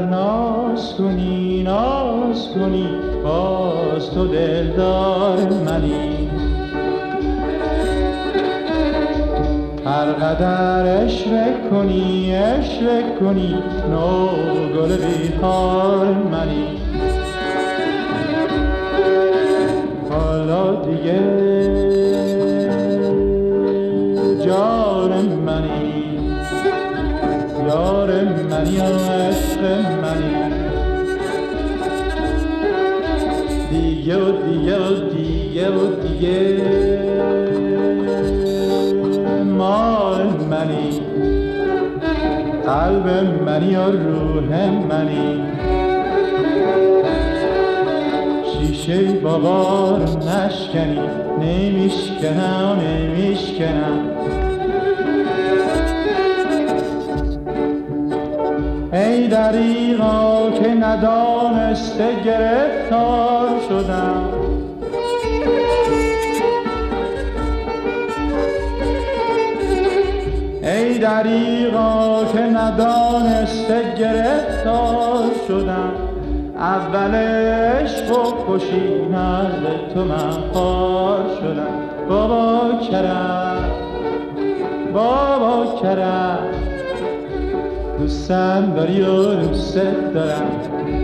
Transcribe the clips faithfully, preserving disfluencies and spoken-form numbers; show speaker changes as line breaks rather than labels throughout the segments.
ناز کنی ناز کنی باز تو دلدار منی. هر قدر عشق کنی عشق کنی نو گل بیخار منی. حالا دیگه جان منی یار منی و عشق منی. دیگه و دیگه و دیگه و دیگه مال منی. قلب منی و روح منی. شیشه بابا رو نشکنی نمیشکنم نمیشکنم. ای دریغا که ندانسته گرفتار شدم. ای دریغا که ندانسته گرفتار شدم. اول عشق و خوشی نزد تو من خوار شدم. بابا کرم بابا کرم دوستم داری و دوست دارم.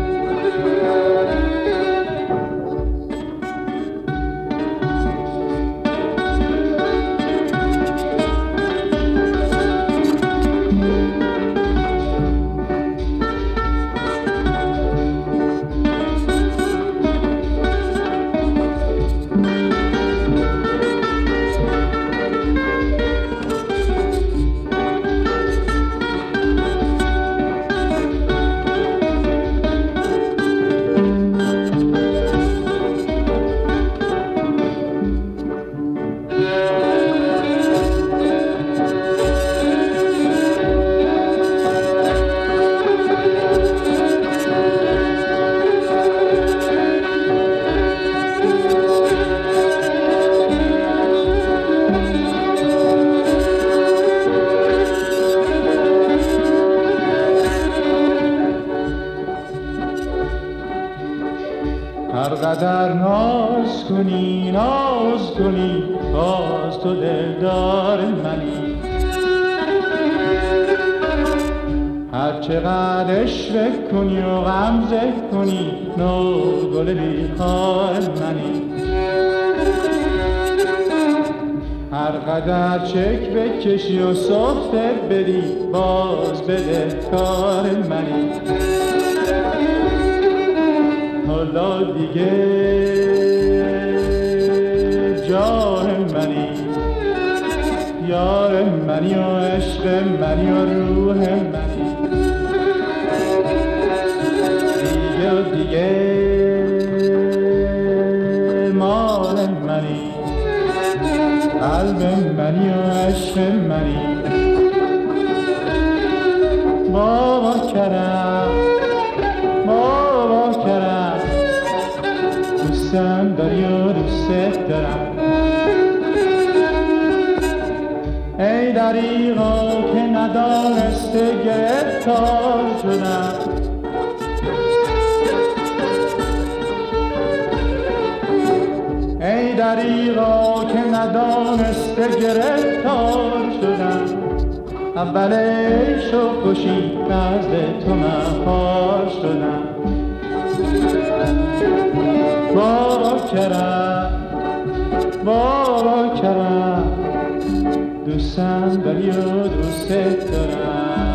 هر قدر ناز کنی ناز کنی باز تو دلدار منی. هر چقدر عشق کنی و غمزه کنی نو گل بیخار منی. هر قدر چک بکشی و سفته بدی باز بده کار منی. حالا دیگه جان منی یار منی و عشق منی و روح منی. دیگه و دیگه مال منی. قلب منی و عشق منی. بابا کرم بابا کرم دوستم داری و دوست دارم. ای دریغا که ندانسته گرفتار شدم. ای دریغا که ندانسته گرفتار شدم. اول عشق و خوشی نزد تو من خوار شدم. بابا کرم بابا کرم دوستم داری و دوست دارم.